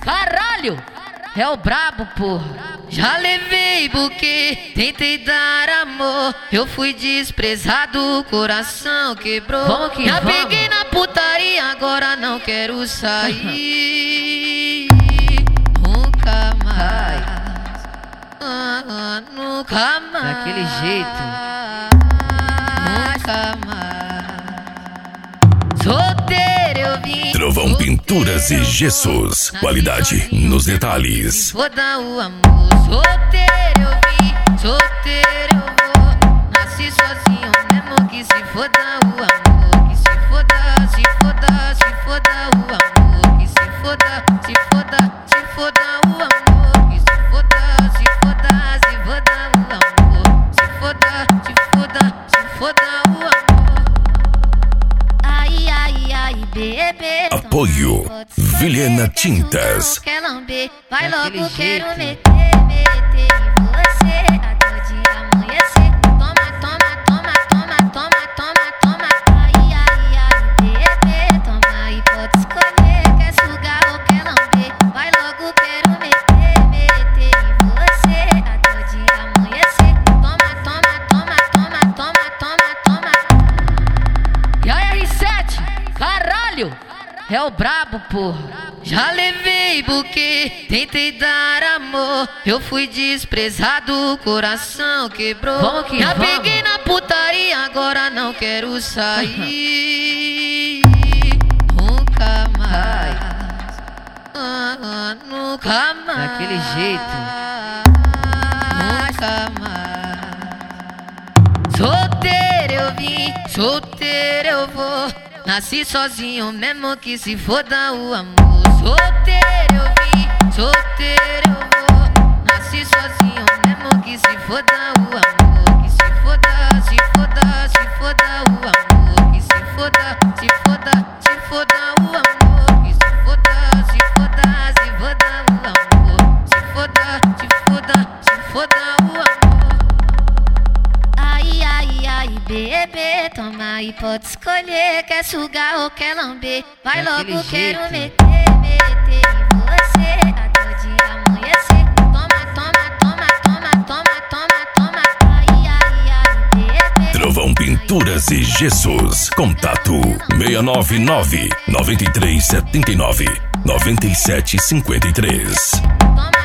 Caralho, é o brabo, porra. Já levei buquê, tentei dar amor, eu fui desprezado, o coração quebrou. Já peguei na putaria, agora não quero sair. Nunca mais, nunca mais. Daquele jeito, nunca mais. Solteiro eu vim. Trovão Pinturas e Gessos. Qualidade nos detalhes. Vou dar o amor. Solteiro eu vim, solteiro eu vou. Nasci sozinho mesmo que se foda o amor. Que se foda, se foda, se foda o amor. Que se foda, se foda, se foda o amor. Que se foda, se foda, se foda o amor. Se foda, se foda, se foda o amor. Ai, ai, ai, bebê. Apoio Vilhena Tintas. Quer lamber, vai Daquele logo, quero jeito. meter em você até o dia amanhecer. Toma, toma, toma, toma, toma, toma, toma. Ai, ai, ai, bebê, toma e pode escolher. Quer sugar ou quer lamber, vai logo, quero meter em você até o dia amanhecer. Toma, toma, toma, toma, toma, toma, toma. E aí, R7, caralho, é o brabo, porra. Já levei buquê, tentei dar amor, eu fui desprezado, o coração quebrou. Já peguei na putaria, agora não quero sair. Nunca mais, nunca mais. Daquele jeito, nunca mais. Solteiro eu vim, solteiro eu vou. Nasci sozinho mesmo que se foda o amor. Solteiro eu vim, solteiro eu vou. Nasci sozinho mesmo que se foda o amor. Que se foda, se foda, se foda o amor. Que se foda, se foda, se foda o amor. Que se foda, se foda, se foda o amor. Se foda, se foda, se foda o amor. Ai, ai, ai, bebê, toma e pode escolher. Quer sugar ou quer lamber, vai Daquele logo, quero jeito. meter em você até o dia amanhecer. Toma, toma, toma, toma, toma, toma, toma. Ai, ai, ai, bebê. Trovão Pinturas e Gessos. Contato 699 9379 9753. Toma,